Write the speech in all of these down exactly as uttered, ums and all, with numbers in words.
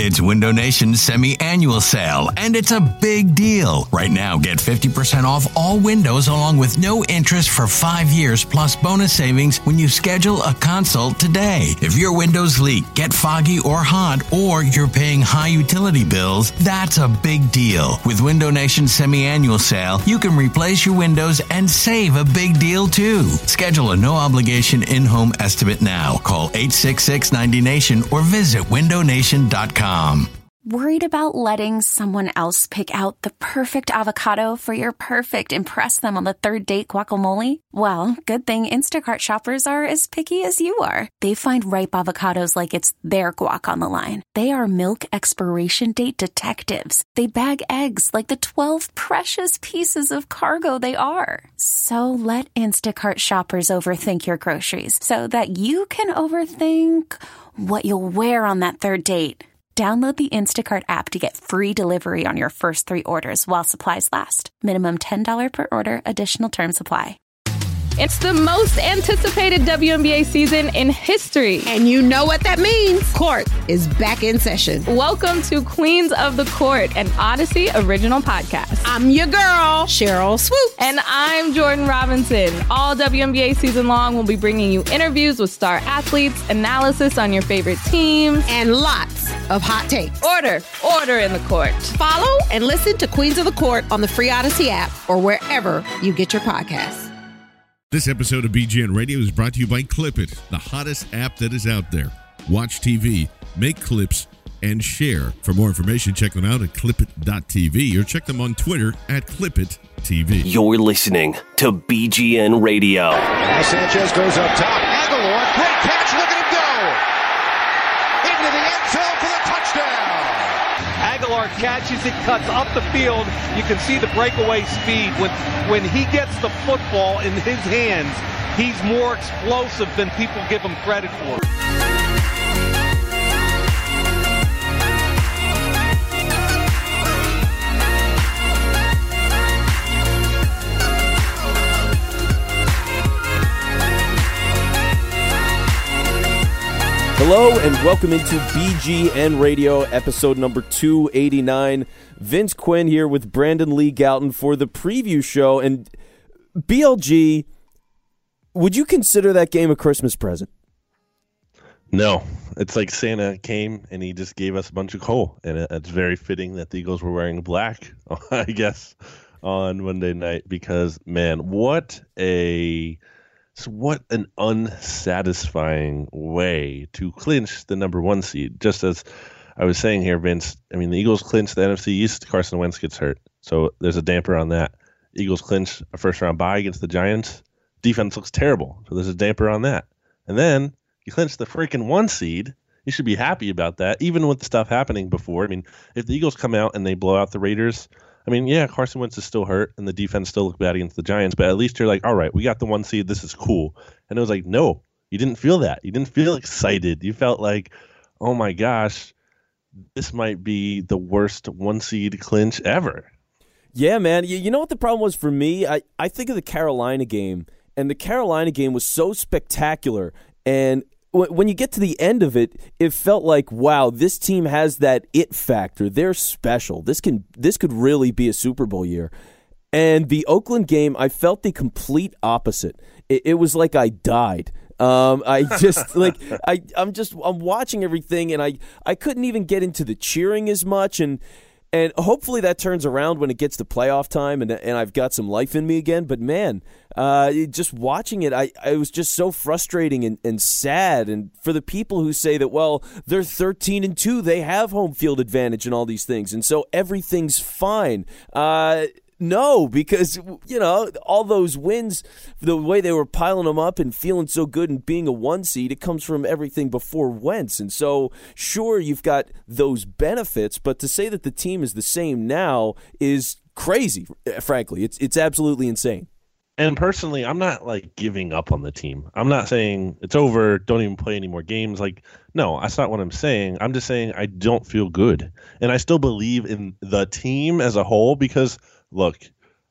It's Window Nation's semi-annual sale, and it's a big deal. Right now, get fifty percent off all windows along with no interest for five years plus bonus savings when you schedule a consult today. If your windows leak, get foggy or hot, or you're paying high utility bills, that's a big deal. With Window Nation's semi-annual sale, you can replace your windows and save a big deal too. Schedule a no-obligation in-home estimate now. Call eight six six, ninety nation or visit window nation dot com. Worried about letting someone else pick out the perfect avocado for your perfect impress them on the third date guacamole? Well, good thing Instacart shoppers are as picky as you are. They find ripe avocados like it's their guac on the line. They are milk expiration date detectives. They bag eggs like the twelve precious pieces of cargo they are. So let Instacart shoppers overthink your groceries so that you can overthink what you'll wear on that third date. Download the Instacart app to get free delivery on your first three orders while supplies last. Minimum ten dollars per order. Additional terms apply. It's the most anticipated W N B A season in history. And you know what that means. Court is back in session. Welcome to Queens of the Court, an Odyssey original podcast. I'm your girl, Cheryl Swoop. And I'm Jordan Robinson. All W N B A season long, we'll be bringing you interviews with star athletes, analysis on your favorite teams, and lots of hot takes. Order, order in the court. Follow and listen to Queens of the Court on the free Odyssey app or wherever you get your podcasts. This episode of B G N Radio is brought to you by Clip It, the hottest app that is out there. Watch T V, make clips, and share. For more information, check them out at clip it dot t v or check them on Twitter at clip it t v. You're listening to B G N Radio. Now Sanchez goes up top. Aguilar, great catch. Look at him go. Into the end zone for the touchdown. Aguilar catches it, cuts up the field. You can see the breakaway speed. When, when he gets the football in his hands, he's more explosive than people give him credit for. Hello and welcome into B G N Radio, episode number two eighty-nine. Vince Quinn here with Brandon Lee Galton for the preview show. And B L G, would you consider that game a Christmas present? No. It's like Santa came and he just gave us a bunch of coal. And it's very fitting that the Eagles were wearing black, I guess, on Monday night. Because, man, what a... So what an unsatisfying way to clinch the number one seed. Just as I was saying here, Vince, I mean, the Eagles clinch the N F C East, Carson Wentz gets hurt. So there's a damper on that. Eagles clinch a first-round bye against the Giants. Defense looks terrible. So there's a damper on that. And then you clinch the freaking one seed. You should be happy about that, even with the stuff happening before. I mean, if the Eagles come out and they blow out the Raiders, I mean, yeah, Carson Wentz is still hurt, and the defense still looked bad against the Giants, but at least you're like, all right, we got the one seed. This is cool. And it was like, no, you didn't feel that. You didn't feel excited. You felt like, oh, my gosh, this might be the worst one seed clinch ever. Yeah, man. You, you know what the problem was for me? I, I think of the Carolina game, and the Carolina game was so spectacular, and when you get to the end of it, it felt like, wow, this team has that it factor. They're special. This can this could really be a Super Bowl year. And the Oakland game, I felt the complete opposite. It, it was like I died. Um, I just like I I'm just I'm watching everything, and I I couldn't even get into the cheering as much, and. And hopefully that turns around when it gets to playoff time and and I've got some life in me again. But, man, uh, just watching it, I, I was just so frustrating and, and sad. And for the people who say that, well, they're thirteen and two, they have home field advantage and all these things, and so everything's fine. Uh No, because, you know, all those wins, the way they were piling them up and feeling so good and being a one seed, it comes from everything before Wentz. And so, sure, you've got those benefits, but to say that the team is the same now is crazy, frankly. It's it's absolutely insane. And personally, I'm not, like, giving up on the team. I'm not saying it's over, don't even play any more games. Like, no, that's not what I'm saying. I'm just saying I don't feel good. And I still believe in the team as a whole because – look,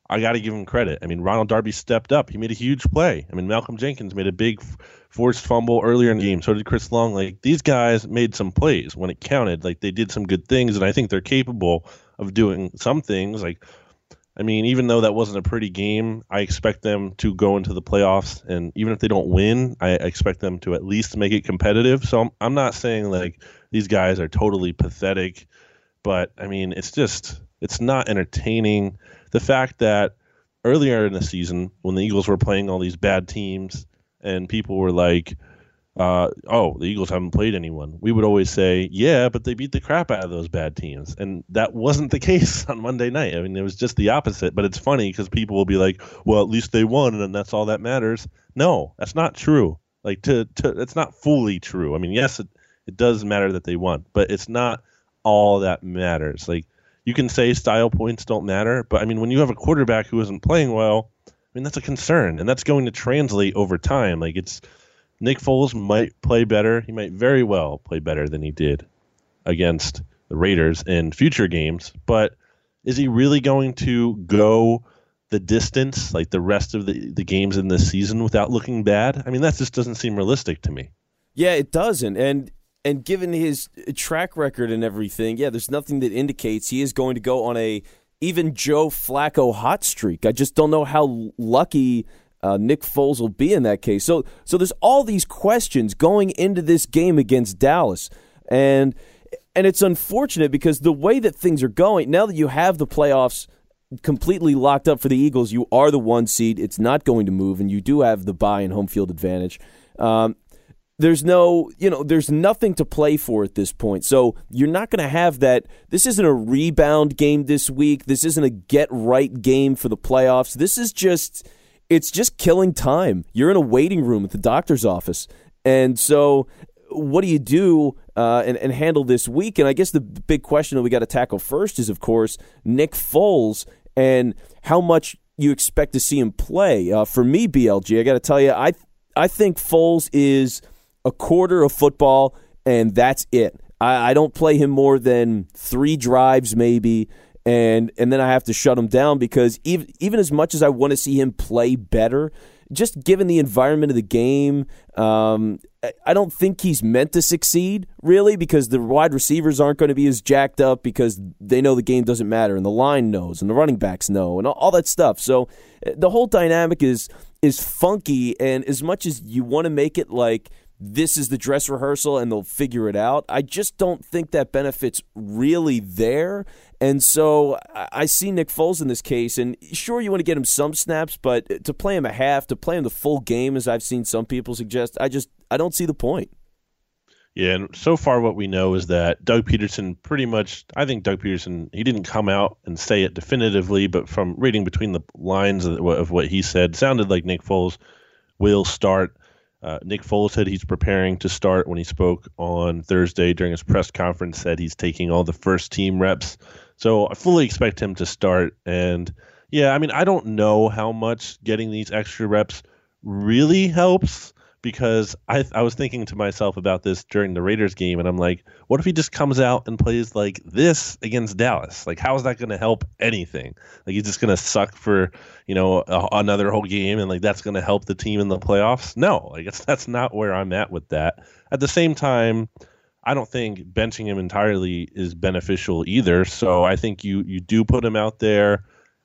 I got to give him credit. I mean, Ronald Darby stepped up. He made a huge play. I mean, Malcolm Jenkins made a big forced fumble earlier in the game. So did Chris Long. Like, these guys made some plays when it counted. Like, they did some good things, and I think they're capable of doing some things. Like, I mean, even though that wasn't a pretty game, I expect them to go into the playoffs, and even if they don't win, I expect them to at least make it competitive. So I'm, I'm not saying, like, these guys are totally pathetic, but, I mean, it's just, it's not entertaining. The fact that earlier in the season, when the Eagles were playing all these bad teams and people were like, uh, oh, the Eagles haven't played anyone, we would always say, yeah, but they beat the crap out of those bad teams. And that wasn't the case on Monday night. I mean, it was just the opposite. But it's funny because people will be like, well, at least they won, and that's all that matters. No, that's not true. Like, to, to it's not fully true. I mean, yes, it, it does matter that they won, but it's not all that matters. Like, you can say style points don't matter, but I mean, when you have a quarterback who isn't playing well, I mean, that's a concern, and that's going to translate over time. Like, it's Nick Foles might play better. He might very well play better than he did against the Raiders in future games, but is he really going to go the distance like the rest of the, the games in this season without looking bad? I mean, that just doesn't seem realistic to me. Yeah, it doesn't, and And given his track record and everything, yeah, there's nothing that indicates he is going to go on a even Joe Flacco hot streak. I just don't know how lucky uh, Nick Foles will be in that case. So, so there's all these questions going into this game against Dallas, and and it's unfortunate because the way that things are going now that you have the playoffs completely locked up for the Eagles, you are the one seed. It's not going to move, and you do have the bye and home field advantage. Um, There's no, you know, there's nothing to play for at this point. So you're not going to have that. This isn't a rebound game this week. This isn't a get-right game for the playoffs. This is just, it's just killing time. You're in a waiting room at the doctor's office. And so what do you do uh, and, and handle this week? And I guess the big question that we got to tackle first is, of course, Nick Foles and how much you expect to see him play. Uh, for me, B L G, I got to tell you, I I think Foles is a quarter of football, and that's it. I, I don't play him more than three drives maybe, and and then I have to shut him down because even, even as much as I want to see him play better, just given the environment of the game, um, I don't think he's meant to succeed, really, because the wide receivers aren't going to be as jacked up because they know the game doesn't matter, and the line knows, and the running backs know, and all, all that stuff. So the whole dynamic is is funky, and as much as you want to make it like this is the dress rehearsal and they'll figure it out, I just don't think that benefit's really there. And so I see Nick Foles in this case, and sure, you want to get him some snaps, but to play him a half, to play him the full game, as I've seen some people suggest, I just I don't see the point. Yeah, and so far what we know is that Doug Peterson pretty much, I think Doug Peterson, he didn't come out and say it definitively, but from reading between the lines of what he said, sounded like Nick Foles will start. Uh, Nick Foles said he's preparing to start when he spoke on Thursday during his press conference, said he's taking all the first team reps. So I fully expect him to start. And yeah, I mean, I don't know how much getting these extra reps really helps, because I I was thinking to myself about this during the Raiders game, and I'm like, what if he just comes out and plays like this against Dallas? Like, how is that going to help anything? Like, he's just going to suck for, you know, a, another whole game, and like that's going to help the team in the playoffs? No, I guess that's not where I'm at with that. At the same time, I don't think benching him entirely is beneficial either. So I think you you do put him out there.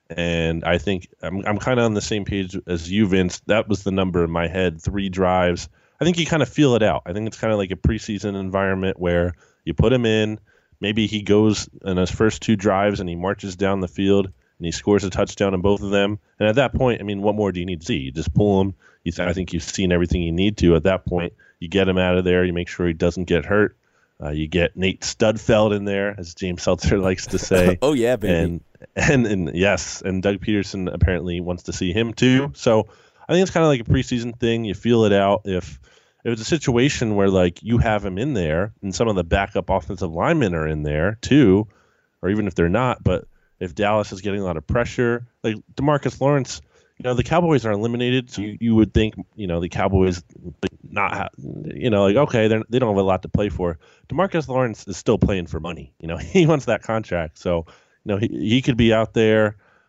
And I think I'm I'm kind of on the same page as you, Vince. That was the number in my head, three drives. I think you kind of feel it out. I think it's kind of like a preseason environment where you put him in. Maybe he goes in his first two drives and he marches down the field and he scores a touchdown in both of them. And at that point, I mean, what more do you need to see? You just pull him. You, I think you've seen everything you need to at that point. You get him out of there. You make sure he doesn't get hurt. Uh, you get Nate Studfeld in there, as James Seltzer likes to say. Oh, yeah, baby. And, and, and yes, and Doug Peterson apparently wants to see him too. So I think it's kind of like a preseason thing. You feel it out. If, if it's a situation where like you have him in there and some of the backup offensive linemen are in there too, or even if they're not, but if Dallas is getting a lot of pressure, like DeMarcus Lawrence, you know, the Cowboys are eliminated, so you, you would think, you know, the Cowboys not, have, you know, like, okay, they they don't have a lot to play for. DeMarcus Lawrence is still playing for money. You know, he wants that contract. So, you know, he, he could be out there.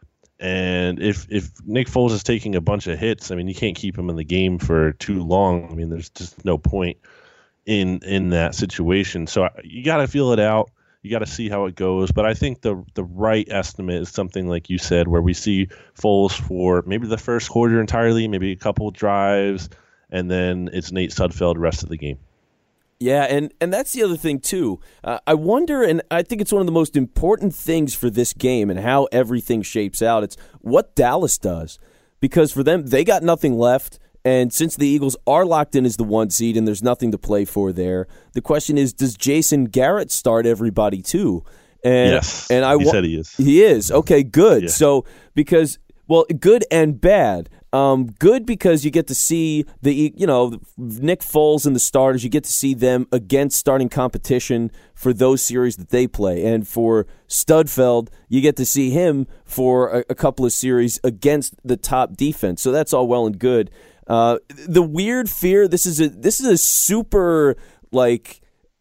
And if if Nick Foles is taking a bunch of hits, I mean, you can't keep him in the game for too long. I mean, there's just no point in in that situation. So you got to feel it out. You got to see how it goes. But I think the the right estimate is something like you said, where we see Foles for maybe the first quarter entirely, maybe a couple drives, and then it's Nate Sudfeld rest of the game. Yeah, and, and that's the other thing, too. Uh, I wonder, and I think it's one of the most important things for this game and how everything shapes out. It's what Dallas does. Because for them, they got nothing left. And since the Eagles are locked in as the one seed and there's nothing to play for there, the question is, does Jason Garrett start everybody, too? And, yes, and I he wa- said he is. He is. Okay, good. Yeah. So, because, well, good and bad. Um, good because you get to see the, you know, Nick Foles and the starters. You get to see them against starting competition for those series that they play, and for Sudfeld, you get to see him for a, a couple of series against the top defense. So that's all well and good. Uh, the weird fear. This is a this is a super like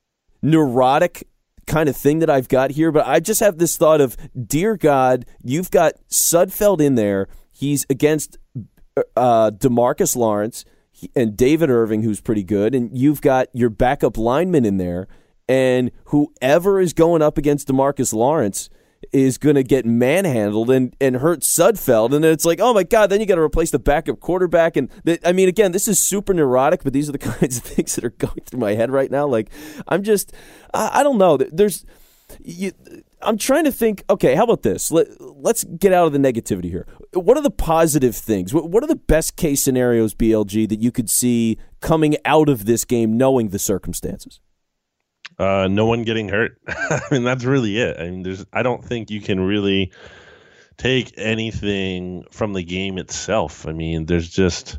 neurotic kind of thing that I've got here, but I just have this thought of, dear God, you've got Sudfeld in there. He's against Uh, DeMarcus Lawrence and David Irving, who's pretty good, and you've got your backup lineman in there, and whoever is going up against DeMarcus Lawrence is going to get manhandled and, and hurt Sudfeld, and then it's like, oh my God, then you got to replace the backup quarterback, and the, I mean, again, this is super neurotic, but these are the kinds of things that are going through my head right now. Like, I'm just, I, I don't know. There's, you, I'm trying to think, okay, how about this? Let, let's get out of the negativity here. What are the positive things? What, what are the best case scenarios, B L G, that you could see coming out of this game knowing the circumstances? Uh, no one getting hurt. I mean, that's really it. I mean, there's. I don't think you can really take anything from the game itself. I mean, there's just...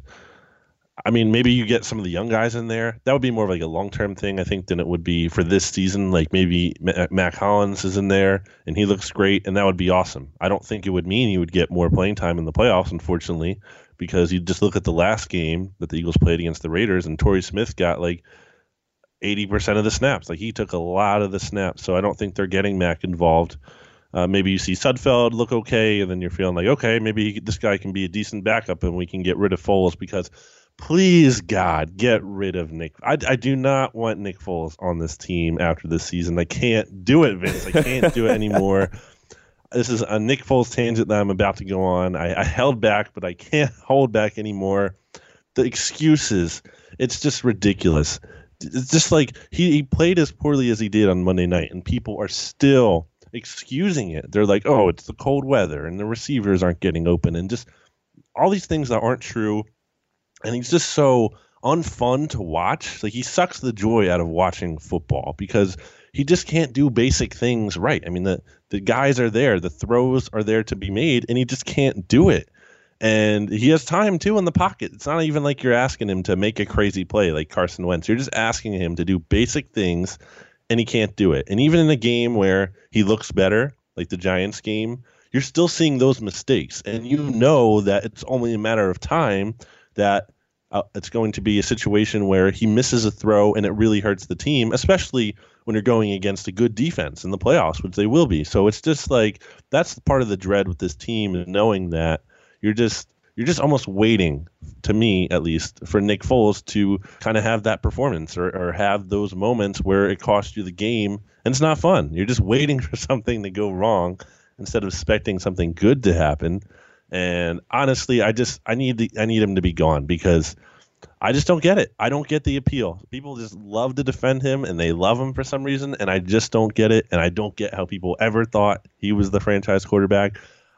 I mean, maybe you get some of the young guys in there. That would be more of like a long-term thing, I think, than it would be for this season. Like maybe Mac Hollins is in there and he looks great, and that would be awesome. I don't think it would mean you would get more playing time in the playoffs, unfortunately, because you just look at the last game that the Eagles played against the Raiders, and Torrey Smith got like eighty percent of the snaps. Like he took a lot of the snaps, so I don't think they're getting Mac involved. Uh, maybe you see Sudfeld look okay, and then you're feeling like, okay, maybe this guy can be a decent backup, and we can get rid of Foles because – please, God, get rid of Nick. I, I do not want Nick Foles on this team after this season. I can't do it, Vince. I can't do it anymore. This is a Nick Foles tangent that I'm about to go on. I, I held back, but I can't hold back anymore. The excuses, it's just ridiculous. It's just like he, he played as poorly as he did on Monday night, and people are still excusing it. They're like, oh, it's the cold weather, and the receivers aren't getting open, and just all these things that aren't true. And he's just so unfun to watch. Like, he sucks the joy out of watching football because he just can't do basic things right. I mean, the, the guys are there. The throws are there to be made, and he just can't do it. And he has time, too, in the pocket. It's not even like you're asking him to make a crazy play like Carson Wentz. You're just asking him to do basic things, and he can't do it. And even in a game where he looks better, like the Giants game, you're still seeing those mistakes. And you know that it's only a matter of time that uh, it's going to be a situation where he misses a throw and it really hurts the team, especially when you're going against a good defense in the playoffs, which they will be. So it's just like that's part of the dread with this team, is knowing that you're just you're just almost waiting, to me at least, for Nick Foles to kind of have that performance or, or have those moments where it costs you the game, and it's not fun. You're just waiting for something to go wrong instead of expecting something good to happen. And honestly, I just I need the, I need him to be gone because I just don't get it. I don't get the appeal. People just love to defend him, and they love him for some reason, and I just don't get it. And I don't get how people ever thought he was the franchise quarterback.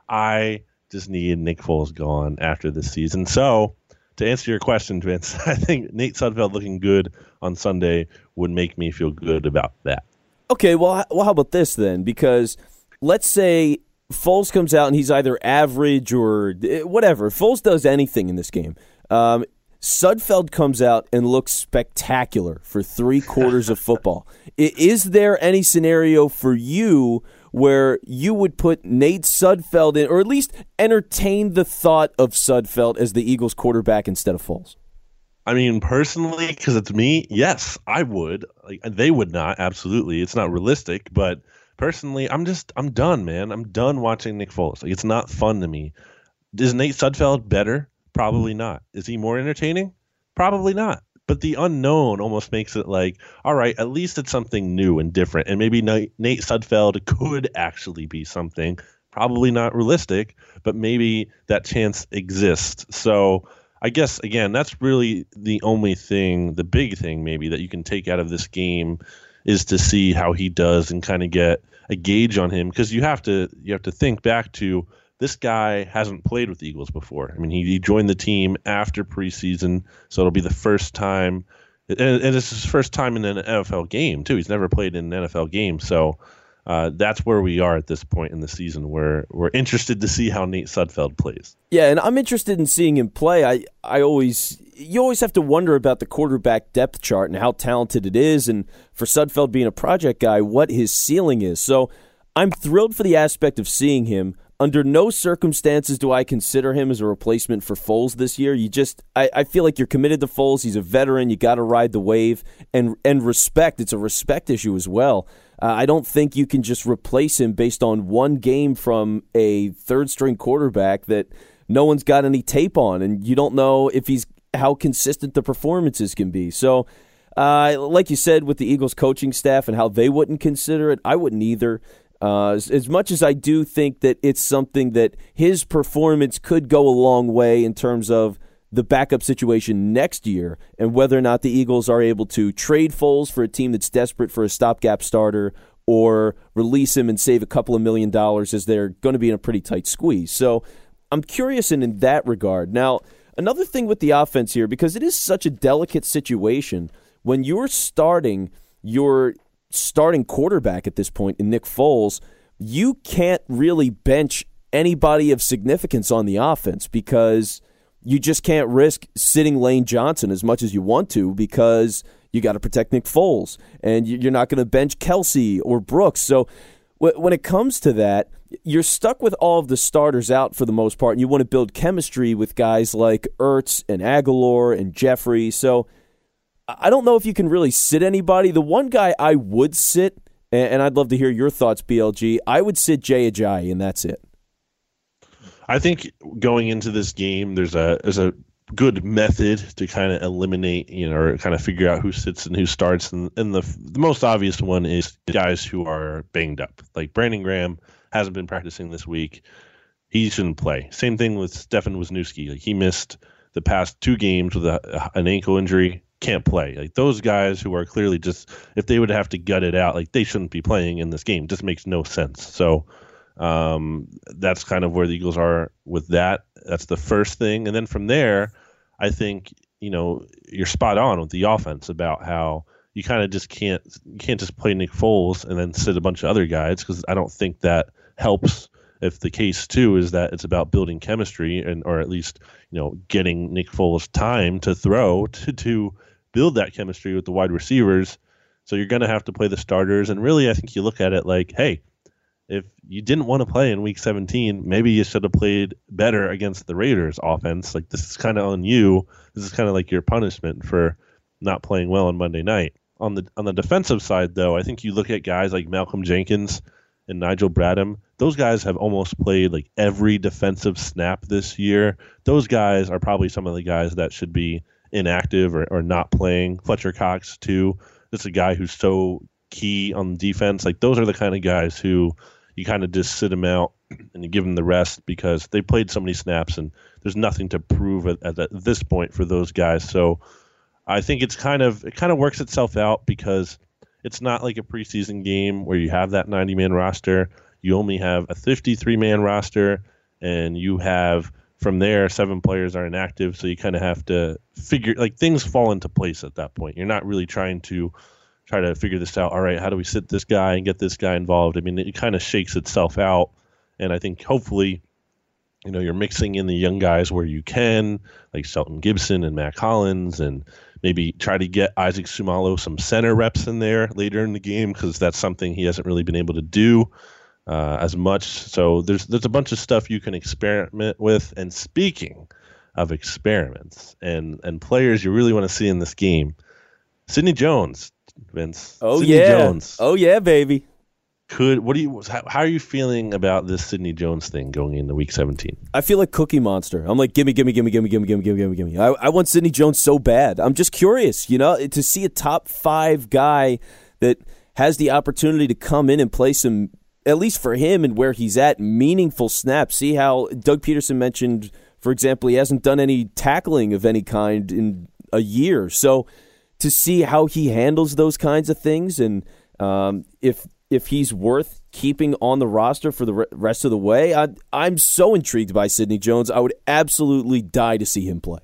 I just need Nick Foles gone after this season. So to answer your question, Vince, I think Nate Sudfeld looking good on Sunday would make me feel good about that. Okay, well, well, how about this then? Because let's say Foles comes out and he's either average or whatever. Foles does anything in this game. Um, Sudfeld comes out and looks spectacular for three quarters of football. Is there any scenario for you where you would put Nate Sudfeld in, or at least entertain the thought of Sudfeld as the Eagles quarterback instead of Foles? I mean, personally, because it's me, yes, I would. Like, they would not, absolutely. It's not realistic, but personally, I'm just I'm done, man. I'm done watching Nick Foles. Like, it's not fun to me. Is Nate Sudfeld better? Probably not. Is he more entertaining? Probably not. But the unknown almost makes it like, all right, at least it's something new and different. And maybe Nate Sudfeld could actually be something. Probably not realistic, but maybe that chance exists. So I guess, again, that's really the only thing, the big thing maybe that you can take out of this game is to see how he does and kind of get a gauge on him. Because you have to you have to think back to, this guy hasn't played with the Eagles before. I mean, he, he joined the team after preseason, so it'll be the first time, and, and it's his first time in an N F L game, too. He's never played in an N F L game, so uh, that's where we are at this point in the season. We're, we're interested to see how Nate Sudfeld plays. Yeah, and I'm interested in seeing him play. I, I always, you always have to wonder about the quarterback depth chart and how talented it is, and for Sudfeld being a project guy, what his ceiling is. So I'm thrilled for the aspect of seeing him. Under no circumstances do I consider him as a replacement for Foles this year. You just, I, I feel like you're committed to Foles. He's a veteran. You got to ride the wave and and respect. It's a respect issue as well. Uh, I don't think you can just replace him based on one game from a third string quarterback that no one's got any tape on, and you don't know if he's how consistent the performances can be. So, uh, like you said, with the Eagles coaching staff and how they wouldn't consider it, I wouldn't either. Uh, as, as much as I do think that it's something that his performance could go a long way in terms of the backup situation next year and whether or not the Eagles are able to trade Foles for a team that's desperate for a stopgap starter or release him and save a couple of million dollars, as they're going to be in a pretty tight squeeze. So I'm curious in, in that regard. Now, another thing with the offense here, because it is such a delicate situation, when you're starting your starting quarterback at this point in Nick Foles, you can't really bench anybody of significance on the offense because you just can't risk sitting Lane Johnson as much as you want to because you got to protect Nick Foles, and you're not going to bench Kelsey or Brooks. So when it comes to that, you're stuck with all of the starters out for the most part, and you want to build chemistry with guys like Ertz and Aguilar and Jeffrey. So I don't know if you can really sit anybody. The one guy I would sit, and I'd love to hear your thoughts, B L G, I would sit Jay Ajayi, and that's it. I think going into this game, there's a there's a good method to kind of eliminate, you know, or kind of figure out who sits and who starts. And, and the the most obvious one is guys who are banged up. Like Brandon Graham hasn't been practicing this week. He shouldn't play. Same thing with Stefan Wisniewski. Like, he missed the past two games with a, an ankle injury. Can't play. Like, those guys who are clearly just, if they would have to gut it out, like, they shouldn't be playing in this game. It just makes no sense. So um, that's kind of where the Eagles are with that. That's the first thing. And then from there, I think, you know, you're spot on with the offense about how you kind of just can't, you can't just play Nick Foles and then sit a bunch of other guys, because I don't think that helps. If the case too is that it's about building chemistry, and or at least, you know, getting Nick Foles time to throw to, to build that chemistry with the wide receivers. So you're going to have to play the starters. And really, I think you look at it like, hey, if you didn't want to play in week seventeen, maybe you should have played better against the Raiders offense. Like, this is kind of on you. This is kind of like your punishment for not playing well on Monday night. On the on the defensive side, though, I think you look at guys like Malcolm Jenkins and Nigel Bradham. Those guys have almost played like every defensive snap this year. Those guys are probably some of the guys that should be inactive or, or not playing. Fletcher Cox, too. That's a guy who's so key on defense. Like, those are the kind of guys who you kind of just sit them out and you give them the rest because they played so many snaps, and there's nothing to prove at, at, at this point for those guys. So I think it's kind of it kind of works itself out, because it's not like a preseason game where you have that ninety-man roster. You only have a fifty-three man roster, and you have, from there, seven players are inactive. So you kind of have to figure, like, things fall into place at that point. You're not really trying to try to figure this out. All right, how do we sit this guy and get this guy involved? I mean, it kind of shakes itself out. And I think hopefully, you know, you're mixing in the young guys where you can, like Shelton Gibson and Matt Collins, and maybe try to get Isaac Sumalo some center reps in there later in the game, because that's something he hasn't really been able to do uh, as much. So there's there's a bunch of stuff you can experiment with. And speaking of experiments and, and players you really want to see in this game, Sidney Jones, Vince. Oh, Sidney yeah. Jones. Oh, yeah, baby. Could what do you how, how are you feeling about this Sidney Jones thing going into Week seventeen? I feel like Cookie Monster. I'm like, gimme, gimme, gimme, gimme, gimme, gimme, gimme, gimme, gimme. I, I want Sidney Jones so bad. I'm just curious, you know, to see a top five guy that has the opportunity to come in and play some, at least for him and where he's at, meaningful snaps. See how Doug Peterson mentioned, for example, he hasn't done any tackling of any kind in a year. So to see how he handles those kinds of things and um, if if he's worth keeping on the roster for the rest of the way, I, I'm so intrigued by Sidney Jones. I would absolutely die to see him play.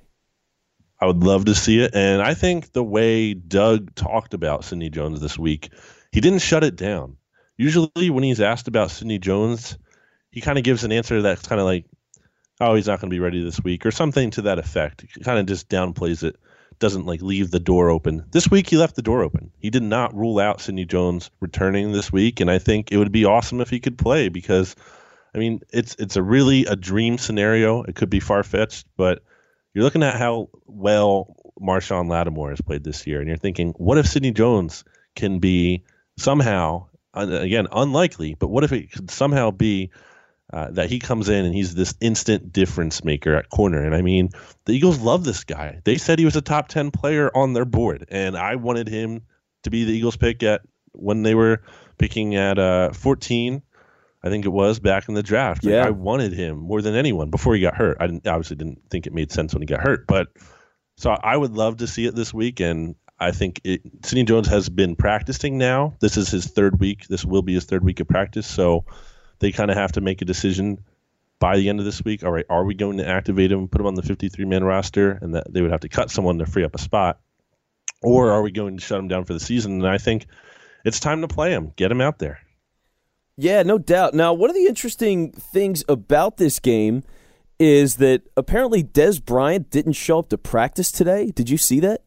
I would love to see it. And I think the way Doug talked about Sidney Jones this week, he didn't shut it down. Usually when he's asked about Sidney Jones, he kind of gives an answer that's kind of like, oh, he's not going to be ready this week or something to that effect. He kind of just downplays it, doesn't like leave the door open. This week he left the door open. He did not rule out Sidney Jones returning this week, and I think it would be awesome if he could play because, I mean, it's it's a really a dream scenario. It could be far-fetched, but you're looking at how well Marshawn Lattimore has played this year, and you're thinking, what if Sidney Jones can be somehow, again, unlikely, but what if it could somehow be Uh, that he comes in and he's this instant difference maker at corner. And I mean, the Eagles love this guy. They said he was a top ten player on their board, and I wanted him to be the Eagles pick at when they were picking at uh, fourteen, I think it was, back in the draft. Like, yeah. I wanted him more than anyone before he got hurt. I didn't, obviously didn't think it made sense when he got hurt, but so I would love to see it this week, and I think it, Sidney Jones has been practicing now. This is his third week. This will be his third week of practice, so they kind of have to make a decision by the end of this week. All right, are we going to activate him, put him on the fifty-three man roster, and that they would have to cut someone to free up a spot? Or are we going to shut him down for the season? And I think it's time to play him. Get him out there. Yeah, no doubt. Now, one of the interesting things about this game is that apparently Dez Bryant didn't show up to practice today. Did you see that?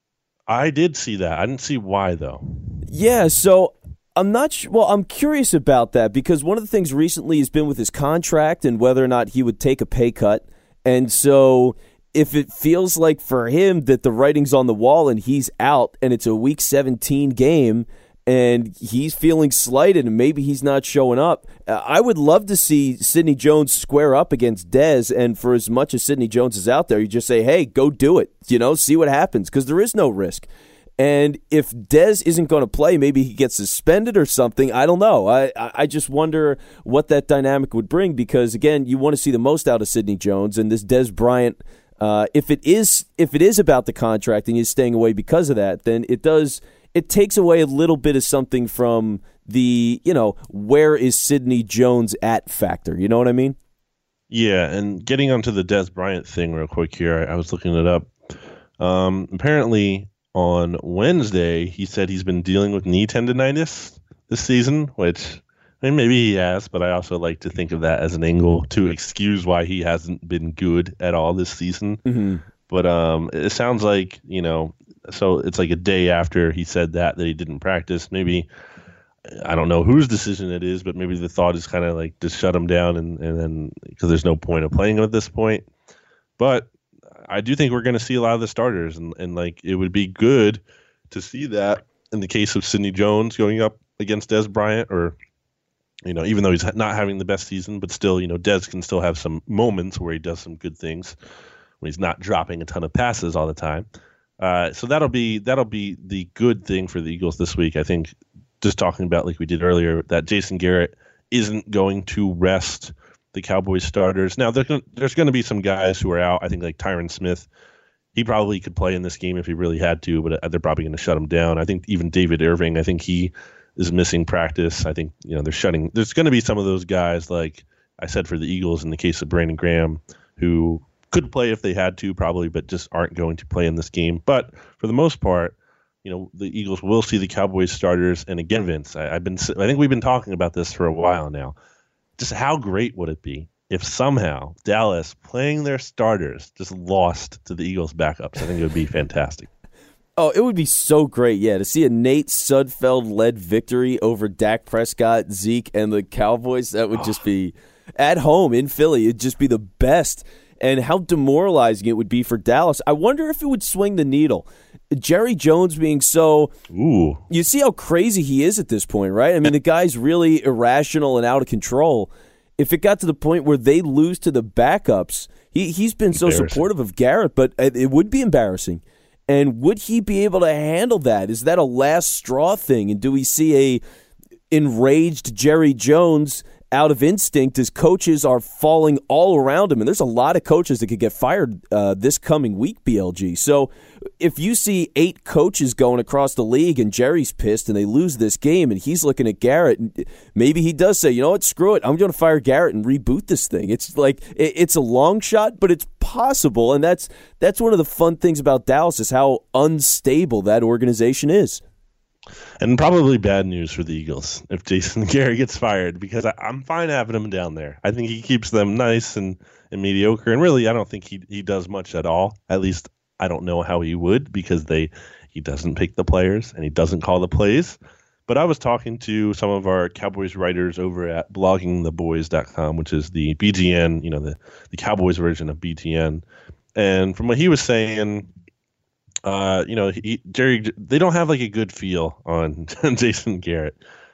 I did see that. I didn't see why, though. Yeah, so I'm not sure. Well, I'm curious about that because one of the things recently has been with his contract and whether or not he would take a pay cut. And so if it feels like for him that the writing's on the wall and he's out and it's a week seventeen game and he's feeling slighted and maybe he's not showing up, I would love to see Sidney Jones square up against Dez. And for as much as Sidney Jones is out there, you just say, hey, go do it. You know, see what happens because there is no risk. And if Dez isn't going to play, maybe he gets suspended or something. I don't know. I, I just wonder what that dynamic would bring because, again, you want to see the most out of Sidney Jones. And this Dez Bryant, uh, if it is if it is about the contract and he's staying away because of that, then it does it takes away a little bit of something from the, you know, where is Sidney Jones at factor. You know what I mean? Yeah, and getting onto the Dez Bryant thing real quick here, I, I was looking it up. Um, apparently, on Wednesday, he said he's been dealing with knee tendonitis this season, which I mean, maybe he has, but I also like to think of that as an angle to excuse why he hasn't been good at all this season. Mm-hmm. But um, it sounds like, you know, so it's like a day after he said that, that he didn't practice. Maybe, I don't know whose decision it is, but maybe the thought is kind of like just shut him down and, and then because there's no point of playing him at this point. But I do think we're going to see a lot of the starters, and, and like it would be good to see that in the case of Sidney Jones going up against Dez Bryant, or you know, even though he's not having the best season, but still, you know, Dez can still have some moments where he does some good things when he's not dropping a ton of passes all the time. Uh, so that'll be that'll be the good thing for the Eagles this week. I think just talking about like we did earlier that Jason Garrett isn't going to rest the Cowboys starters. Now, there's going there's going to be some guys who are out. I think like Tyron Smith, he probably could play in this game if he really had to, but they're probably going to shut him down. I think even David Irving, I think he is missing practice. I think, you know, they're shutting. There's going to be some of those guys, like I said, for the Eagles in the case of Brandon Graham, who could play if they had to probably, but just aren't going to play in this game. But for the most part, you know, the Eagles will see the Cowboys starters. And again, Vince, I, I've been, I think we've been talking about this for a while now. Just how great would it be if somehow Dallas, playing their starters, just lost to the Eagles' backups? I think it would be fantastic. Oh, it would be so great, yeah, to see a Nate Sudfeld-led victory over Dak Prescott, Zeke, and the Cowboys. That would just be, at home in Philly, it'd just be the best. and how demoralizing it would be for Dallas. I wonder if it would swing the needle. Jerry Jones being so Ooh. You see how crazy he is at this point, right? I mean, the guy's really irrational and out of control. If it got to the point where they lose to the backups, he, he's been so supportive of Garrett, but it would be embarrassing. And would he be able to handle that? Is that a last straw thing? And do we see a enraged Jerry Jones out of instinct as coaches are falling all around him? And there's a lot of coaches that could get fired uh, this coming week, B L G. So if you see eight coaches going across the league and Jerry's pissed and they lose this game and he's looking at Garrett, and maybe he does say, you know what, screw it, I'm going to fire Garrett and reboot this thing. It's like it's a long shot, but it's possible. And that's that's one of the fun things about Dallas is how unstable that organization is. And probably bad news for the Eagles if Jason Garrett gets fired, because I, I'm fine having him down there. I think he keeps them nice and, and mediocre. And really, I don't think he he does much at all. At least I don't know how he would, because they he doesn't pick the players and he doesn't call the plays. But I was talking to some of our Cowboys writers over at blogging the boys dot com, which is the B G N, you know, the, the Cowboys version of B T N. And from what he was saying, Uh, you know, he, Jerry, they don't have like a good feel on Jason Garrett.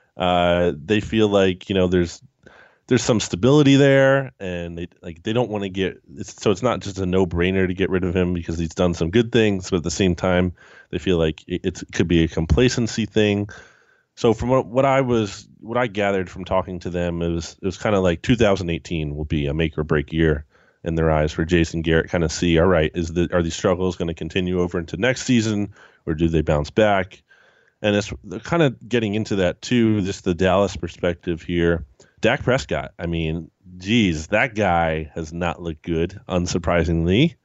Uh, they feel like, you know, there's there's some stability there, and they like they don't want to get it's, so it's not just a no brainer to get rid of him because he's done some good things, but at the same time, they feel like it, it could be a complacency thing. So from what, what I was what I gathered from talking to them, it was it was kind of like two thousand eighteen will be a make or break year in their eyes for Jason Garrett. Kind of see, all right, is the are these struggles going to continue over into next season, or do they bounce back? And it's they're kind of getting into that too, just the Dallas perspective here. Dak Prescott, I mean, geez, that guy has not looked good, unsurprisingly.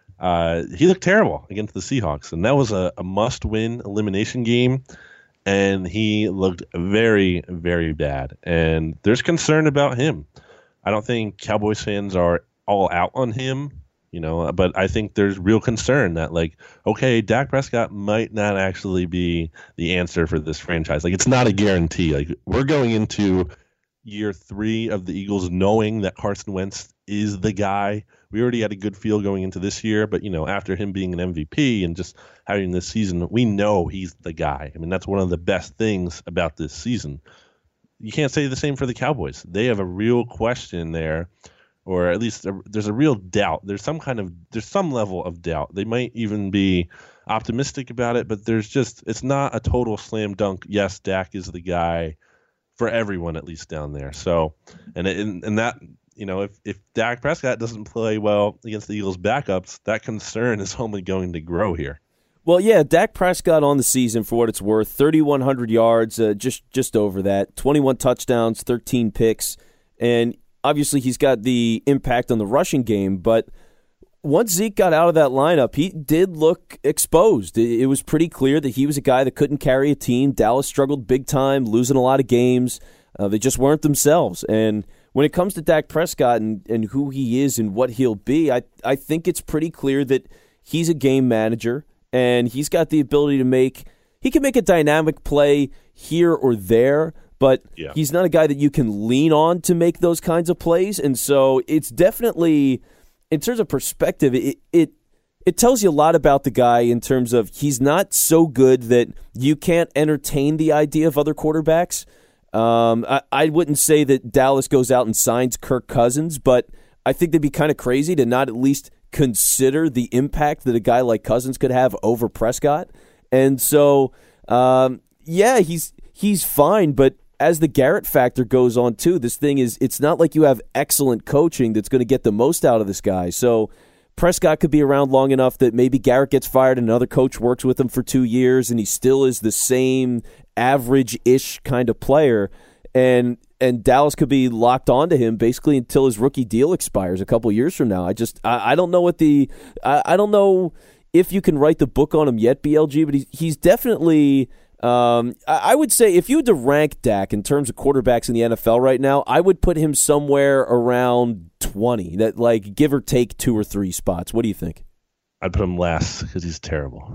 Uh, he looked terrible against the Seahawks, and that was a, a must-win elimination game, and he looked very, very bad. And there's concern about him. I don't think Cowboys fans are all out on him, you know, but I think there's real concern that, like, okay, Dak Prescott might not actually be the answer for this franchise. Like, it's not a guarantee. Like, we're going into year three of the Eagles knowing that Carson Wentz is the guy. We already had a good feel going into this year, but, you know, after him being an M V P and just having this season, we know he's the guy. I mean, that's one of the best things about this season. You can't say the same for the Cowboys. They have a real question there, or at least a, there's a real doubt. There's some kind of, there's some level of doubt. They might even be optimistic about it, but there's just, it's not a total slam dunk. Yes, Dak is the guy for everyone, at least down there. So, and and, and that, you know, if, if Dak Prescott doesn't play well against the Eagles backups, that concern is only going to grow here. Well, yeah, Dak Prescott on the season, for what it's worth, thirty-one hundred yards, uh, just just over that, twenty-one touchdowns, thirteen picks, and obviously he's got the impact on the rushing game, but once Zeke got out of that lineup, he did look exposed. It was pretty clear that he was a guy that couldn't carry a team. Dallas struggled big time, losing a lot of games. Uh, they just weren't themselves. And when it comes to Dak Prescott and, and who he is and what he'll be, I, I think it's pretty clear that he's a game manager, and he's got the ability to make – he can make a dynamic play here or there, but yeah. he's not a guy that you can lean on to make those kinds of plays. And so it's definitely – in terms of perspective, it, it it tells you a lot about the guy in terms of he's not so good that you can't entertain the idea of other quarterbacks. Um, I, I wouldn't say that Dallas goes out and signs Kirk Cousins, but I think they'd be kind of crazy to not at least consider the impact that a guy like Cousins could have over Prescott. And so, um, yeah, he's he's fine, but as the Garrett factor goes on, too, this thing is, it's not like you have excellent coaching that's going to get the most out of this guy. So Prescott could be around long enough that maybe Garrett gets fired and another coach works with him for two years and he still is the same average-ish kind of player. And and Dallas could be locked onto him basically until his rookie deal expires a couple years from now. I just, I, I don't know what the, I, I don't know if you can write the book on him yet, B L G, but he's, he's definitely... Um, I would say if you had to rank Dak in terms of quarterbacks in the N F L right now, I would put him somewhere around twenty, that like give or take two or three spots. What do you think? I'd put him last because he's terrible.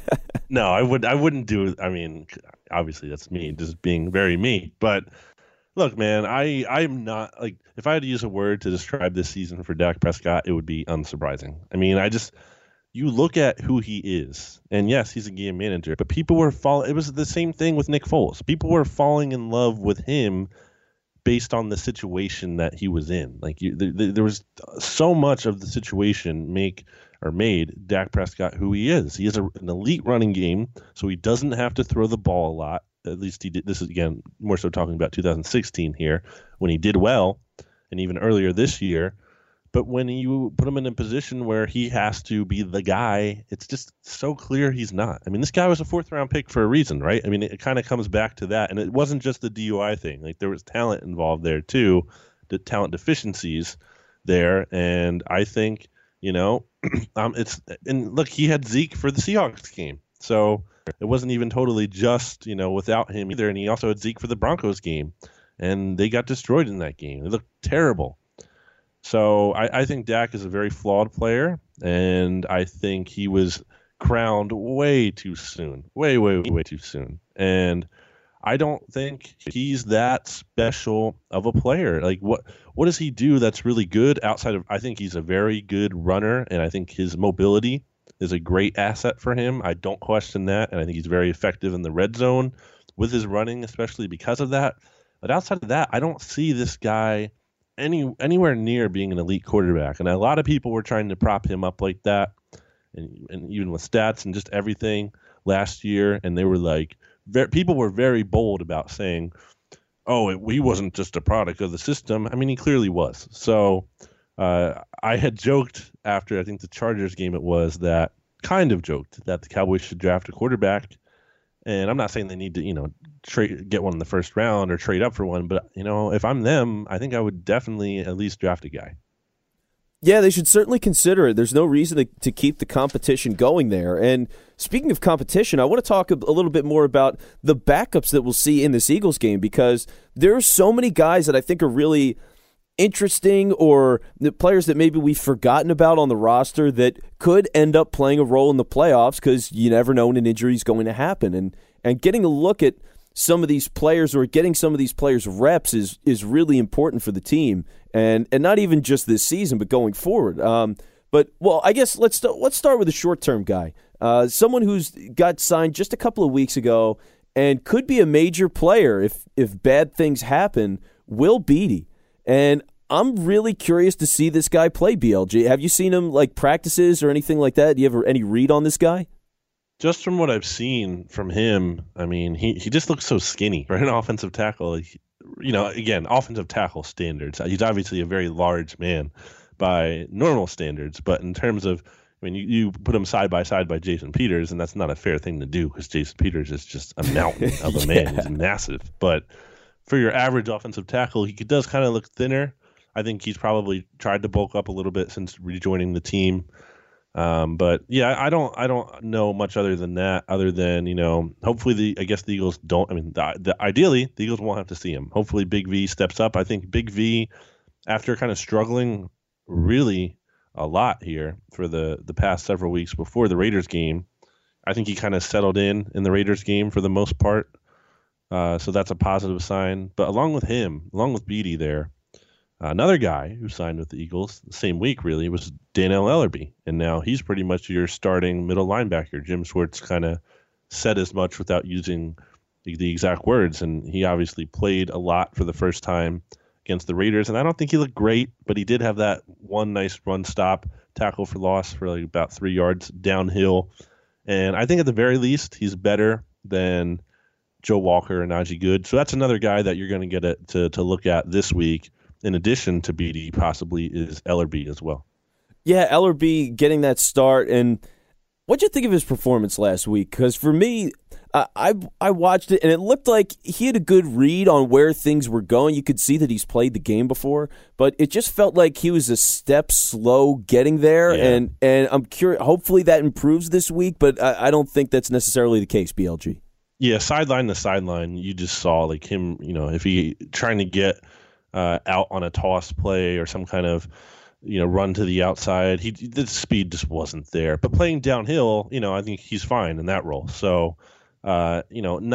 No, I would. I wouldn't do. I mean, obviously that's me, just being very me. But Look, man, I I'm not like if I had to use a word to describe this season for Dak Prescott, it would be unsurprising. I mean, I just you look at who he is, and yes, he's a game manager, but people were falling. It was the same thing with Nick Foles. People were falling in love with him based on the situation that he was in. Like you, there, there was so much of the situation make or made Dak Prescott who he is. He is a, an elite running game, so he doesn't have to throw the ball a lot. At least he did. This is again more so talking about two thousand sixteen here when he did well, and even earlier this year. But when you put him in a position where he has to be the guy, it's just so clear he's not. I mean, this guy was a fourth round pick for a reason, right? I mean, it, it kind of comes back to that. And it wasn't just the D U I thing. Like there was talent involved there too, the talent deficiencies there. And I think, you know, um, it's and look, he had Zeke for the Seahawks game. So it wasn't even totally just, you know, without him either. And he also had Zeke for the Broncos game. And they got destroyed in that game. They looked terrible. So I, I think Dak is a very flawed player, and I think he was crowned way too soon, way, way, way too soon. And I don't think he's that special of a player. Like what what does he do that's really good outside of? I think he's a very good runner, and I think his mobility is a great asset for him. I don't question that, and I think he's very effective in the red zone with his running, especially because of that. But outside of that, I don't see this guy any anywhere near being an elite quarterback. And a lot of people were trying to prop him up like that, and, and even with stats and just everything last year. And they were like, very, people were very bold about saying, oh, it, he wasn't just a product of the system. I mean, he clearly was. So uh, I had joked after, I think the Chargers game it was, that kind of joked that the Cowboys should draft a quarterback. And I'm not saying they need to, you know, trade, get one in the first round or trade up for one. But, you know, if I'm them, I think I would definitely at least draft a guy. Yeah, they should certainly consider it. There's no reason to, to keep the competition going there. And speaking of competition, I want to talk a, a little bit more about the backups that we'll see in this Eagles game, because there are so many guys that I think are really interesting, or the players that maybe we've forgotten about on the roster that could end up playing a role in the playoffs, because you never know when an injury is going to happen. And and getting a look at some of these players, or getting some of these players reps, is is really important for the team, and and not even just this season, but going forward. Um, but well, I guess let's st- let's start with a short term guy, uh, someone who's got signed just a couple of weeks ago and could be a major player if if bad things happen. Will Beatty. And I'm really curious to see this guy play, B L G. Have you seen him like practices or anything like that? Do you have any read on this guy? Just from what I've seen from him, I mean, he, he just looks so skinny for an offensive tackle. Like, you know, again, offensive tackle standards. He's obviously a very large man by normal standards, but in terms of, I mean, you, you put him side by side by Jason Peters, and that's not a fair thing to do because Jason Peters is just a mountain of a yeah. man. He's massive. But for your average offensive tackle, he does kind of look thinner. I think he's probably tried to bulk up a little bit since rejoining the team. Um, but yeah, I don't, I don't know much other than that. Other than, you know, hopefully the, I guess the Eagles don't. I mean, the, the, ideally the Eagles won't have to see him. Hopefully Big V steps up. I think Big V, after kind of struggling really a lot here for the the past several weeks before the Raiders game, I think he kind of settled in in the Raiders game for the most part. Uh, so that's a positive sign. But along with him, along with Beatty there, uh, another guy who signed with the Eagles the same week really was Dannell Ellerbe. And now he's pretty much your starting middle linebacker. Jim Schwartz kind of said as much without using the, the exact words. And he obviously played a lot for the first time against the Raiders. And I don't think he looked great, but he did have that one nice run stop, tackle for loss for like about three yards downhill. And I think at the very least, he's better than Joe Walker and Najee Good. So that's another guy that you're going to get a, to to look at this week. In addition to Beatty, possibly is Ellerbe as well. Yeah, Ellerbe getting that start. And what'd you think of his performance last week? Because for me, uh, I I watched it, and it looked like he had a good read on where things were going. You could see that he's played the game before, but it just felt like he was a step slow getting there. Yeah. And and I'm curious. Hopefully that improves this week, but I, I don't think that's necessarily the case. B L G. Yeah, sideline to sideline, you just saw like him, you know, if he trying to get uh, out on a toss play or some kind of, you know, run to the outside, he the speed just wasn't there. But playing downhill, you know, I think he's fine in that role. So, uh, you know, not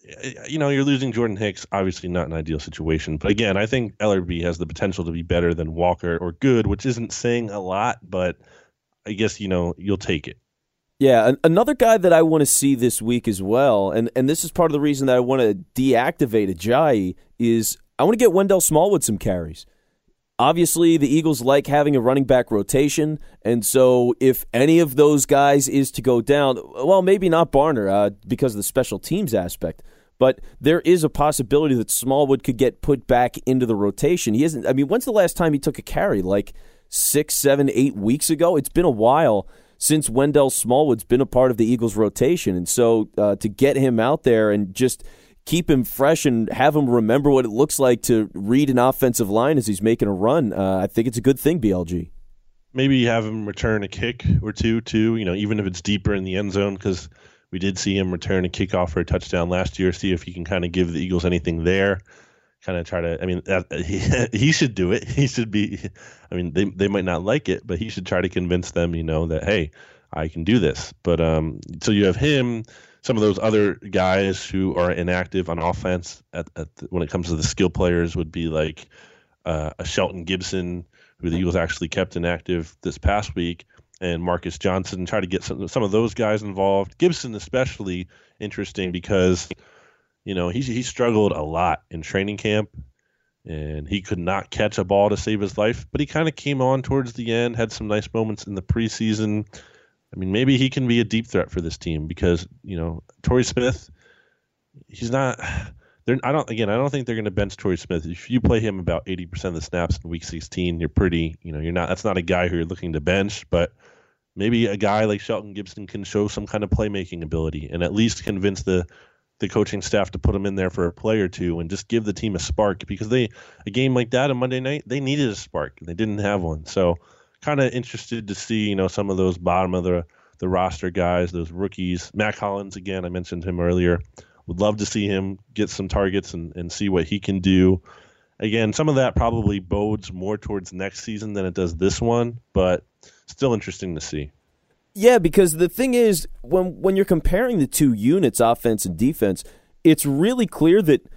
you know, you're losing Jordan Hicks, obviously not an ideal situation. But again, I think Ellerbe has the potential to be better than Walker or good, which isn't saying a lot, but I guess, you know, you'll take it. Yeah, another guy that I want to see this week as well, and, and this is part of the reason that I want to deactivate Ajayi, is I want to get Wendell Smallwood some carries. Obviously, the Eagles like having a running back rotation, and so if any of those guys is to go down, well, maybe not Barner uh, because of the special teams aspect, but there is a possibility that Smallwood could get put back into the rotation. He isn't. I mean, when's the last time he took a carry? Like six, seven, eight weeks ago? It's been a while since Wendell Smallwood's been a part of the Eagles' rotation, and so uh, to get him out there and just keep him fresh and have him remember what it looks like to read an offensive line as he's making a run, uh, I think it's a good thing, B L G. Maybe have him return a kick or two, too, you know, even if it's deeper in the end zone, because we did see him return a kickoff for a touchdown last year, see if he can kind of give the Eagles anything there. Kind of try to, I mean, uh, he, he should do it. He should be, I mean, they they might not like it, but he should try to convince them, you know, that, hey, I can do this. But um, so you have him, some of those other guys who are inactive on offense at, at the, when it comes to the skill players would be like uh, a Shelton Gibson, who the Eagles actually kept inactive this past week, and Marcus Johnson. Try to get some some of those guys involved. Gibson especially interesting because, you know, he he struggled a lot in training camp, and he could not catch a ball to save his life. But he kind of came on towards the end, had some nice moments in the preseason. I mean, maybe he can be a deep threat for this team because, you know, Torrey Smith, he's not. They're, I don't. Again, I don't think they're going to bench Torrey Smith. If you play him about eighty percent of the snaps in Week sixteen, you're pretty. You know, you're not. That's not a guy who you're looking to bench, but maybe a guy like Shelton Gibson can show some kind of playmaking ability and at least convince the. the coaching staff to put him in there for a play or two and just give the team a spark, because they a game like that on Monday night, they needed a spark and they didn't have one. So kind of interested to see, you know, some of those bottom of the, the roster guys, those rookies. Mack Hollins, again, I mentioned him earlier. Would love to see him get some targets and, and see what he can do. Again, some of that probably bodes more towards next season than it does this one, but still interesting to see. Yeah, because the thing is, when when you're comparing the two units, offense and defense, it's really clear that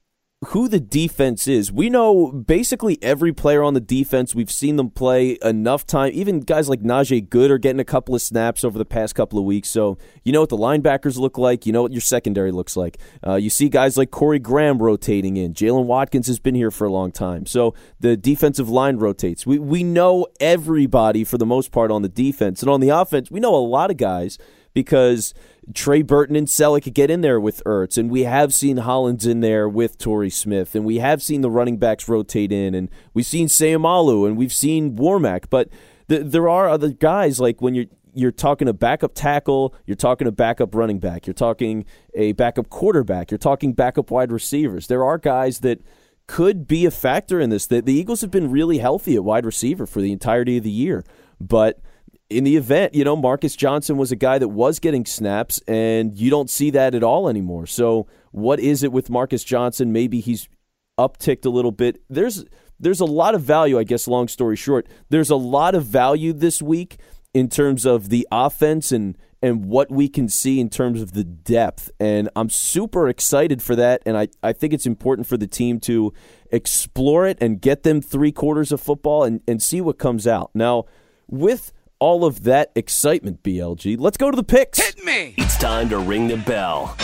who the defense is. We know basically every player on the defense. We've seen them play enough time. Even guys like Najee Good are getting a couple of snaps over the past couple of weeks. So you know what the linebackers look like. You know what your secondary looks like. Uh, you see guys like Corey Graham rotating in. Jalen Watkins has been here for a long time. So the defensive line rotates. We, we know everybody for the most part on the defense. And on the offense, we know a lot of guys because Trey Burton and Selleck could get in there with Ertz, and we have seen Hollins in there with Torrey Smith, and we have seen the running backs rotate in, and we've seen Sayamalu, and we've seen Warmack. But th- there are other guys, like when you're you're talking a backup tackle, you're talking a backup running back, you're talking a backup quarterback, you're talking backup wide receivers. There are guys that could be a factor in this. The, the Eagles have been really healthy at wide receiver for the entirety of the year, but in the event, you know, Marcus Johnson was a guy that was getting snaps, and you don't see that at all anymore. So what is it with Marcus Johnson? Maybe he's upticked a little bit. There's there's a lot of value, I guess, long story short. There's a lot of value this week in terms of the offense and, and what we can see in terms of the depth. And I'm super excited for that, and I, I think it's important for the team to explore it and get them three quarters of football and, and see what comes out. Now, with all of that excitement, B L G, let's go to the picks. Hit me! It's time to ring the bell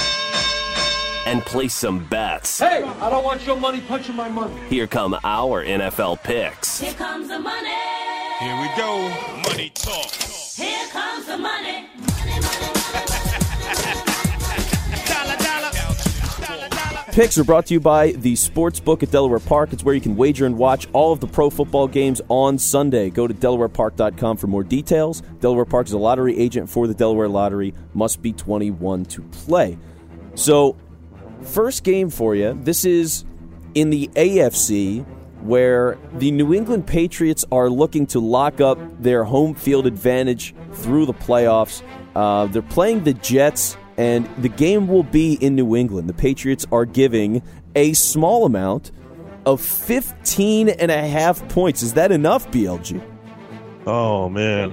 and place some bets. Hey, I don't want your money punching my money. Here come our N F L picks. Here comes the money. Here we go. Money talk. Here comes the money. Picks are brought to you by the Sportsbook at Delaware Park. It's where you can wager and watch all of the pro football games on Sunday. Go to delaware park dot com for more details. Delaware Park is a lottery agent for the Delaware Lottery. Must be twenty-one to play. So, first game for you. This is in the A F C, where the New England Patriots are looking to lock up their home field advantage through the playoffs. Uh, they're playing the Jets, and the game will be in New England. The Patriots are giving a small amount of fifteen and a half points. Is that enough, B L G? Oh, man.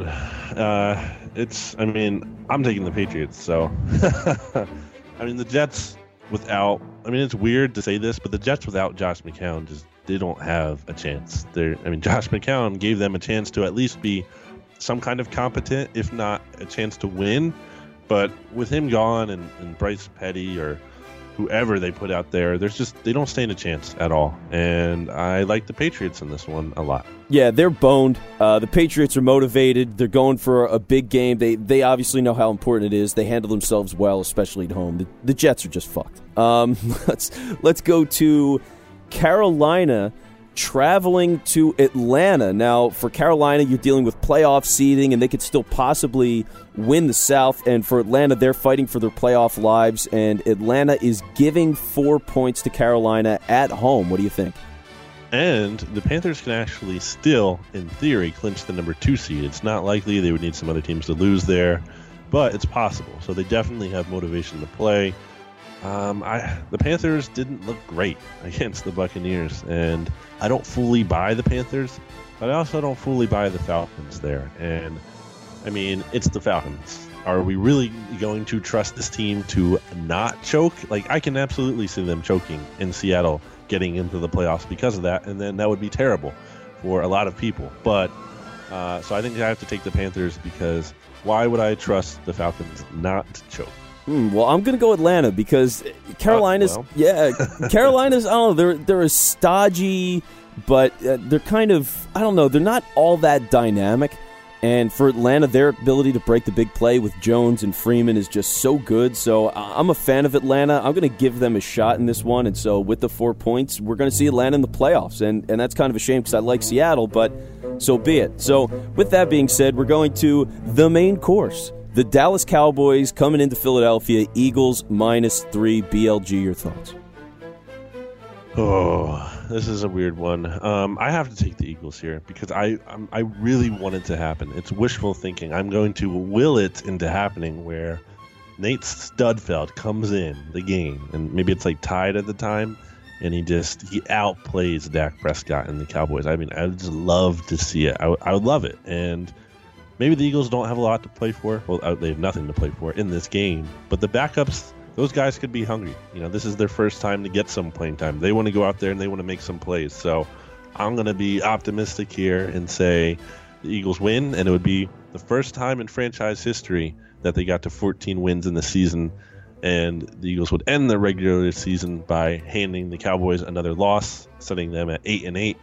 Uh, it's, I mean, I'm taking the Patriots, so. I mean, the Jets, without, I mean, it's weird to say this, but the Jets without Josh McCown just, they don't have a chance. They're, I mean, Josh McCown gave them a chance to at least be some kind of competent, if not a chance to win. But with him gone and, and Bryce Petty or whoever they put out there, there's just, they don't stand a chance at all. And I like the Patriots in this one a lot. Yeah, they're boned. Uh, the Patriots are motivated. They're going for a big game. They they obviously know how important it is. They handle themselves well, especially at home. The, the Jets are just fucked. Um, let's let's go to Carolina traveling to Atlanta. Now, for Carolina, you're dealing with playoff seeding, and they could still possibly win the South. And for Atlanta, they're fighting for their playoff lives, and Atlanta is giving four points to Carolina at home. What do you think? And the Panthers can actually still, in theory, clinch the number two seed. It's not likely. They would need some other teams to lose there, but it's possible. So they definitely have motivation to play. Um, I the Panthers didn't look great against the Buccaneers, and I don't fully buy the Panthers, but I also don't fully buy the Falcons there. And, I mean, it's the Falcons. Are we really going to trust this team to not choke? Like, I can absolutely see them choking in Seattle, getting into the playoffs because of that, and then that would be terrible for a lot of people. But, uh, so I think I have to take the Panthers, because why would I trust the Falcons not to choke? Hmm, well, I'm going to go Atlanta, because Carolina's, uh, well. yeah, Carolina's, I don't know, they're, they're a stodgy, but uh, they're kind of, I don't know, they're not all that dynamic. And for Atlanta, their ability to break the big play with Jones and Freeman is just so good. So I'm a fan of Atlanta. I'm going to give them a shot in this one. And so with the four points, we're going to see Atlanta in the playoffs. And, and that's kind of a shame, because I like Seattle, but so be it. So with that being said, we're going to the main course. The Dallas Cowboys coming into Philadelphia, Eagles minus three. B L G, your thoughts? Oh, this is a weird one. Um, I have to take the Eagles here, because I I'm, I really want it to happen. It's wishful thinking. I'm going to will it into happening, where Nate Studfeld comes in the game, and maybe it's like tied at the time, and he just he outplays Dak Prescott and the Cowboys. I mean, I would just love to see it. I, w- I would love it. And maybe the Eagles don't have a lot to play for. Well, they have nothing to play for in this game. But the backups, those guys could be hungry. You know, this is their first time to get some playing time. They want to go out there and they want to make some plays. So I'm going to be optimistic here and say the Eagles win, and it would be the first time in franchise history that they got to fourteen wins in the season, and the Eagles would end the regular season by handing the Cowboys another loss, setting them at eight and eight,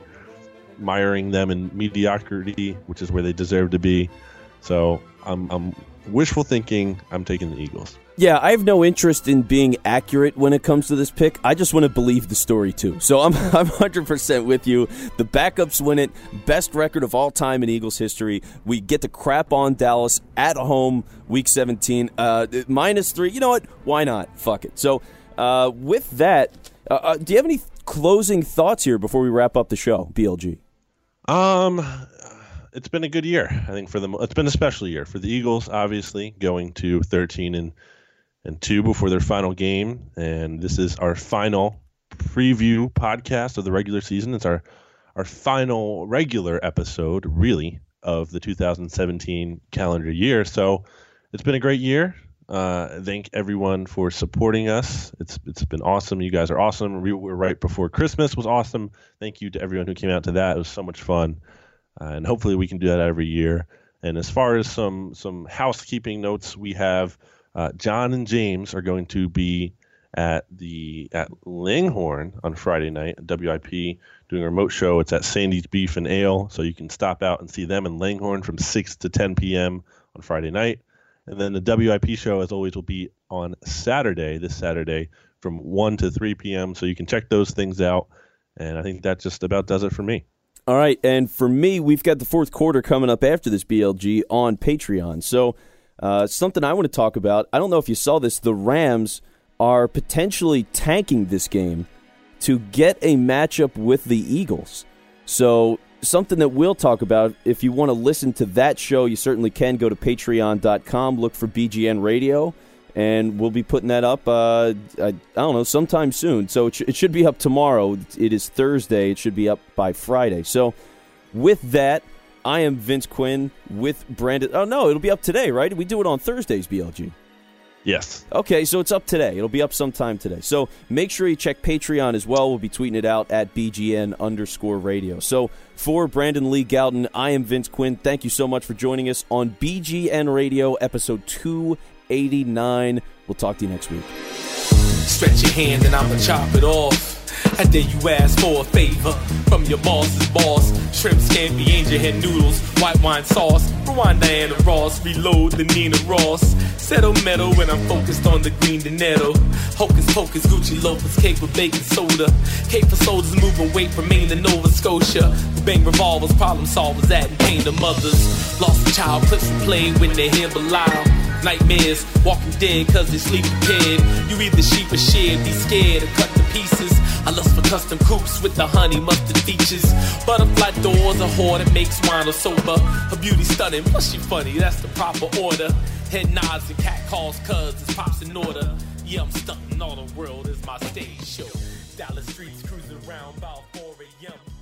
miring them in mediocrity, which is where they deserve to be. So I'm, I'm wishful thinking. I'm taking the Eagles. Yeah, I have no interest in being accurate when it comes to this pick. I just want to believe the story, too. So I'm I'm one hundred percent with you. The backups win it. Best record of all time in Eagles history. We get to crap on Dallas at home, week seventeen. Uh, minus three. You know what? Why not? Fuck it. So uh, with that, uh, uh, do you have any closing thoughts here before we wrap up the show, B L G? Um... It's been a good year, I think, for them. It's been a special year for the Eagles, obviously, going to thirteen and and two before their final game. And this is our final preview podcast of the regular season. It's our our final regular episode, really, of the two thousand seventeen calendar year. So it's been a great year. Uh, thank everyone for supporting us. It's it's been awesome. You guys are awesome. We were right before Christmas was awesome. Thank you to everyone who came out to that. It was so much fun. Uh, and hopefully we can do that every year. And as far as some some housekeeping notes, we have uh, John and James are going to be at the at Langhorne on Friday night at W I P doing a remote show. It's at Sandy's Beef and Ale, so you can stop out and see them in Langhorne from six to ten p.m. on Friday night. And then the W I P show, as always, will be on Saturday, this Saturday, from one to three p.m., so you can check those things out. And I think that just about does it for me. All right, and for me, we've got the fourth quarter coming up after this, B L G, on Patreon. So uh, something I want to talk about, I don't know if you saw this, the Rams are potentially tanking this game to get a matchup with the Eagles. So something that we'll talk about, if you want to listen to that show, you certainly can go to patreon dot com, look for B G N Radio, and we'll be putting that up, uh, I, I don't know, sometime soon. So it, sh- it should be up tomorrow. It is Thursday. It should be up by Friday. So with that, I am Vince Quinn with Brandon. Oh, no, it'll be up today, right? We do it on Thursdays, B L G. Yes. Okay, so it's up today. It'll be up sometime today. So make sure you check Patreon as well. We'll be tweeting it out at B G N underscore radio. So for Brandon Lee Gowton, I am Vince Quinn. Thank you so much for joining us on B G N Radio, episode two eighty-nine. We'll talk to you next week. Stretch your hand and I'ma chop it off. And then you ask for a favor from your boss's boss. Shrimp scampi, angel head noodles, white wine sauce. Rewind Diana Ross, reload the Nina Ross. Settle metal when I'm focused on the green dinero. Hocus pocus, Gucci loafers, cake with baking soda. Cake for soldiers moving weight from Maine to Nova Scotia. Bang revolvers, problem solvers, adding pain to mothers. Lost a child, clips and play when they hear Belial. Nightmares, walking dead cause they sleep prepared. You either sheep or shed, be scared or cut to pieces. I lust for custom coupes with the honey mustard features. Butterfly doors, a whore that makes wine or sober. Her beauty stunning, plus she funny, that's the proper order. Head nods and cat calls cuz it's pops in order. Yeah, I'm stunting, all the world is my stage show. Dallas streets cruising around about four a.m.